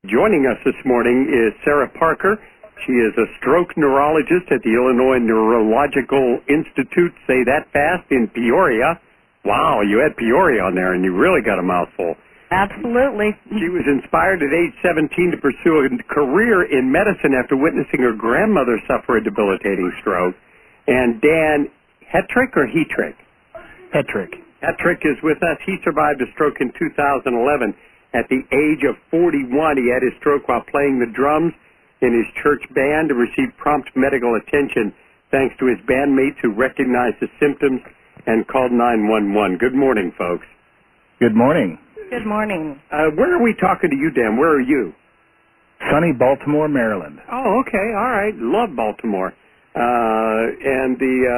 Joining us this morning is Sarah Parker. She is a stroke neurologist at the Illinois Neurological Institute, say that fast, in Peoria. Wow, you had Peoria on there, and you really got a mouthful. Absolutely. She was inspired at age 17 to pursue a career in medicine after witnessing her grandmother suffer a debilitating stroke. And Dan Hetrick or Hetrick? Hetrick. Hetrick is with us. He survived a stroke in 2011. At the age of 41, he had his stroke while playing the drums in his church band and received prompt medical attention thanks to his bandmates who recognized the symptoms and called 911. Good morning, folks. Good morning. Good morning. Where are we talking to you, Dan? Where are you? Sunny Baltimore, Maryland. Oh, okay. All right. Love Baltimore. And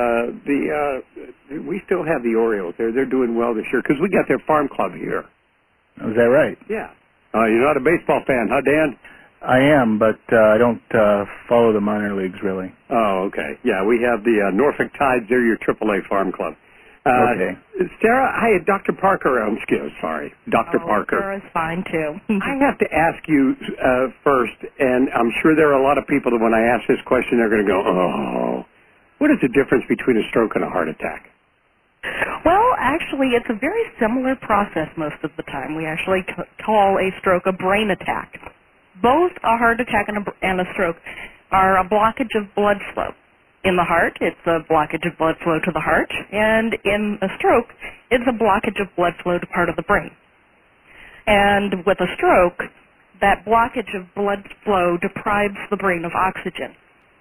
we still have the Orioles. They're doing well this year because we got their farm club here. Is that right? Yeah. You're not a baseball fan, huh, Dan? I am, but I don't follow the minor leagues, really. Oh, okay. Yeah, we have the Norfolk Tides. They're your AAA farm club. Okay. Sarah, hi, Dr. Parker. Dr. Parker. Sarah's fine, too. I have to ask you first, and I'm sure there are a lot of people that when I ask this question, they're going to go, oh, what is the difference between a stroke and a heart attack? Well, actually, it's a very similar process most of the time. We actually call a stroke a brain attack. Both a heart attack and a stroke are a blockage of blood flow. In the heart, it's a blockage of blood flow to the heart, and in a stroke, it's a blockage of blood flow to part of the brain. And with a stroke, that blockage of blood flow deprives the brain of oxygen.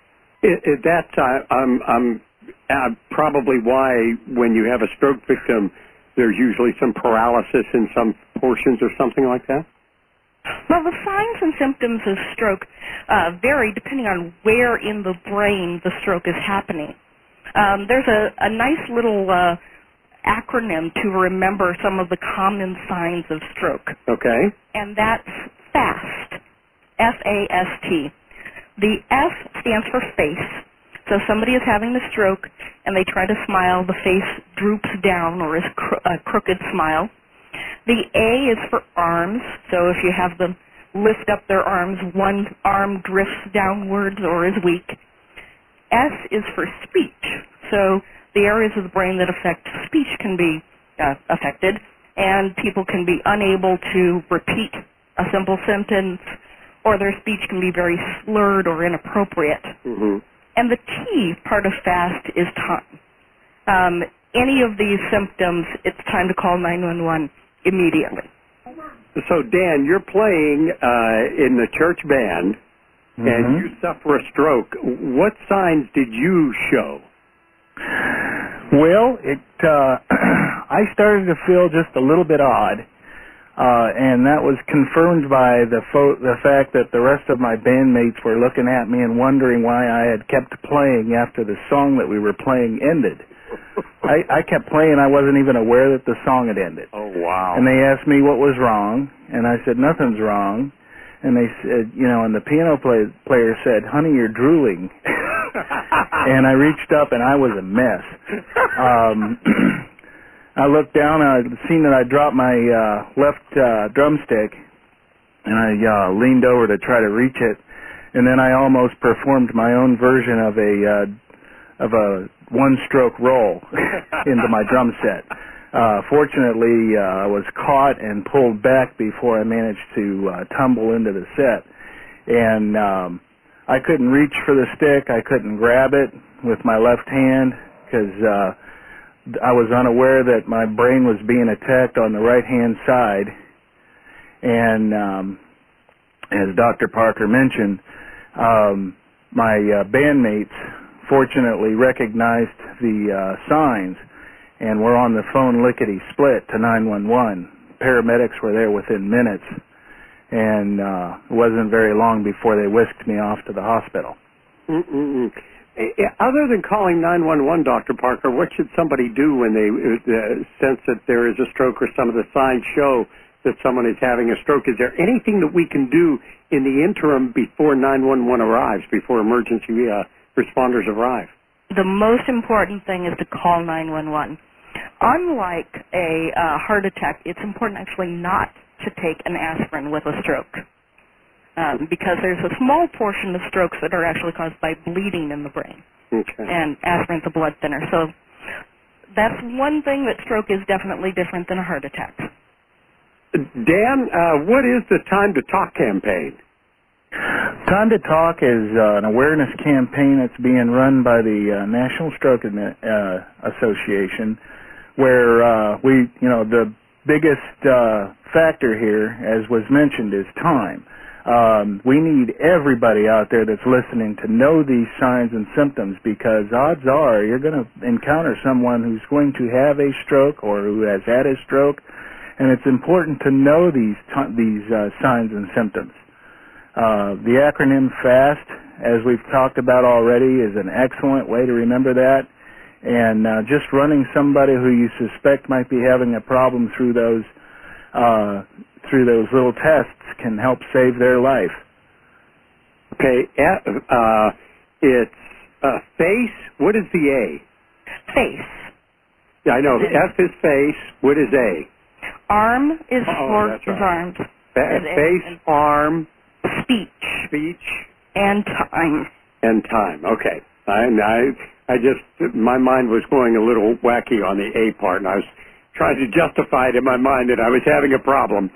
I'm probably why when you have a stroke victim, there's usually some paralysis in some portions or something like that? Well, the signs and symptoms of stroke vary depending on where in the brain the stroke is happening. There's a nice little acronym to remember some of the common signs of stroke. Okay. And that's FAST, F-A-S-T. The F stands for face. So somebody is having a stroke and they try to smile, the face droops down or is a crooked smile. The A is for arms, so if you have them lift up their arms, one arm drifts downwards or is weak. S is for speech, so the areas of the brain that affect speech can be affected, and people can be unable to repeat a simple sentence, or their speech can be very slurred or inappropriate. Mm-hmm. And the T part of FAST is time. Any of these symptoms, it's time to call 911 immediately. So, Dan, you're playing in the church band, and you suffer a stroke. What signs did you show? Well, I started to feel just a little bit odd, and that was confirmed by the fact that the rest of my bandmates were looking at me and wondering why I had kept playing after the song that we were playing ended. I kept playing. I wasn't even aware that the song had ended. Oh, wow. And they asked me what was wrong, and I said, nothing's wrong. And they said, and the piano player said, honey, you're drooling. And I reached up, and I was a mess. I looked down, and I'd seen that I dropped my left drumstick, and I leaned over to try to reach it, and then I almost performed my own version of a one-stroke roll into my drum set. Fortunately, I was caught and pulled back before I managed to tumble into the set. And I couldn't reach for the stick. I couldn't grab it with my left hand because I was unaware that my brain was being attacked on the right-hand side. And as Dr. Parker mentioned, my bandmates fortunately recognized the signs and were on the phone lickety-split to 911. Paramedics were there within minutes, and it wasn't very long before they whisked me off to the hospital. Other than calling 911, Dr. Parker, what should somebody do when they sense that there is a stroke or some of the signs show that someone is having a stroke? Is there anything that we can do in the interim before 911 arrives, before emergency responders arrive? The most important thing is to call 911. Unlike a heart attack, it's important actually not to take an aspirin with a stroke. because there's a small portion of strokes that are actually caused by bleeding in the brain. Okay. And aspirin's a blood thinner. So that's one thing that stroke is definitely different than a heart attack. Dan, what is the Time to Talk campaign? Time to Talk is an awareness campaign that's being run by the National Stroke Association, where the biggest factor here, as was mentioned, is time. We need everybody out there that's listening to know these signs and symptoms, because odds are you're going to encounter someone who's going to have a stroke or who has had a stroke, and it's important to know these signs and symptoms. The acronym FAST, as we've talked about already, is an excellent way to remember that. And just running somebody who you suspect might be having a problem through those little tests can help save their life. Okay, it's FACE. What is the A? Face. Yeah, I know. F is face. What is A? Arm is for that's his right. arms. Face, arm, speech, and time. And time. Okay. I just, my mind was going a little wacky on the A part, and I was trying to justify it in my mind that I was having a problem.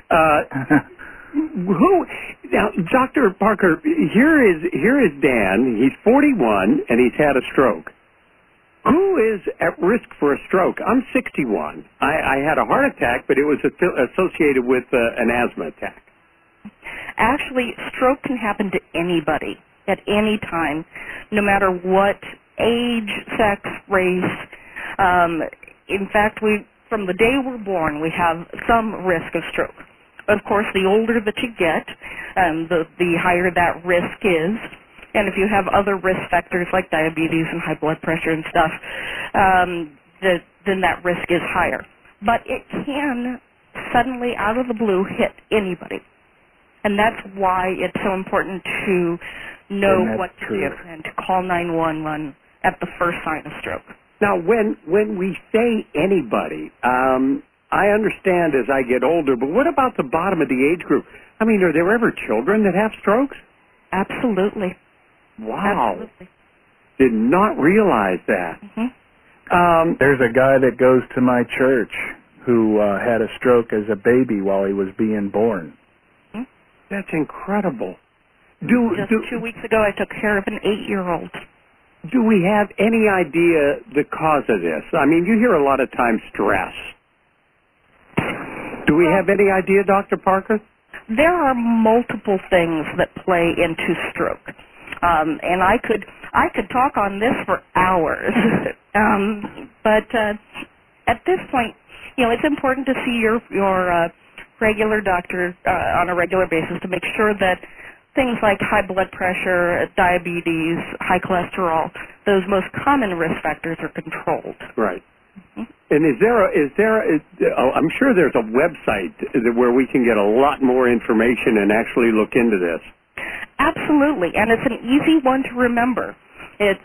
Now, Dr. Parker, here is Dan. He's 41 and he's had a stroke. Who is at risk for a stroke? I'm 61. I had a heart attack, but it was associated with an asthma attack. Actually, stroke can happen to anybody at any time, no matter what age, sex, race. In fact, from the day we're born, we have some risk of stroke. Of course, the older that you get, the higher that risk is. And if you have other risk factors like diabetes and high blood pressure and stuff, then that risk is higher. But it can suddenly, out of the blue, hit anybody. And that's why it's so important to know what to do and to call 911 at the first sign of stroke. Now, when we say anybody, I understand as I get older, but what about the bottom of the age group? I mean, are there ever children that have strokes? Absolutely. Wow. Absolutely. Did not realize that. Mm-hmm. There's a guy that goes to my church who had a stroke as a baby while he was being born. Mm-hmm. That's incredible. Just 2 weeks ago, I took care of an 8-year-old. Do we have any idea the cause of this? I mean, you hear a lot of times stress. Do we have any idea, Dr. Parker? There are multiple things that play into stroke. And I could talk on this for hours. But at this point, it's important to see your regular doctor on a regular basis to make sure that things like high blood pressure, diabetes, high cholesterol, those most common risk factors are controlled. Right. Mm-hmm. And is there I'm sure there's a website where we can get a lot more information and actually look into this. Absolutely, and it's an easy one to remember. It's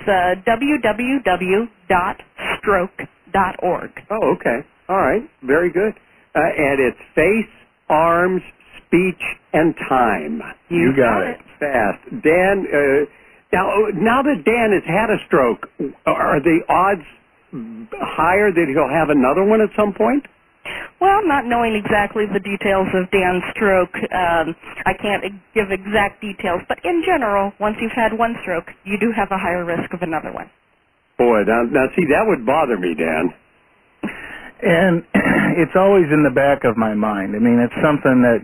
www.stroke.org. Oh, okay. All right. Very good. And it's face, arms, speech, and time. You got it. Fast. Dan, now that Dan has had a stroke, are the odds higher that he'll have another one at some point? Well, not knowing exactly the details of Dan's stroke, I can't give exact details. But in general, once you've had one stroke, you do have a higher risk of another one. Boy, now see, that would bother me, Dan. And it's always in the back of my mind. I mean, it's something that,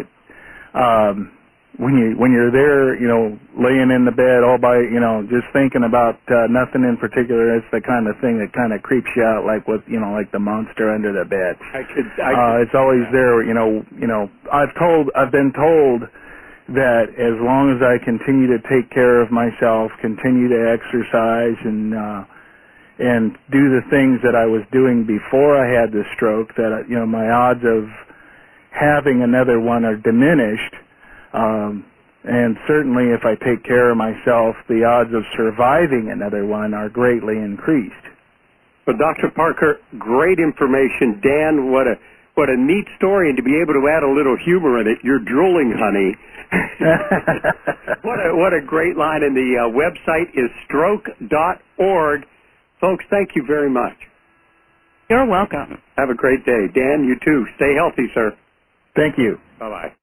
when you're there, laying in the bed all by, just thinking about nothing in particular, it's the kind of thing that kind of creeps you out, like with, like the monster under the bed. It's always there. I've been told that as long as I continue to take care of myself, continue to exercise, and do the things that I was doing before I had the stroke, that my odds of having another one are diminished. And certainly if I take care of myself, the odds of surviving another one are greatly increased. Well, Dr. Parker, great information. Dan, what What a neat story, and to be able to add a little humor in it. You're drooling, honey. What a great line. And the website is stroke.org. Folks, thank you very much. You're welcome. Have a great day. Dan, you too. Stay healthy, sir. Thank you. Bye-bye.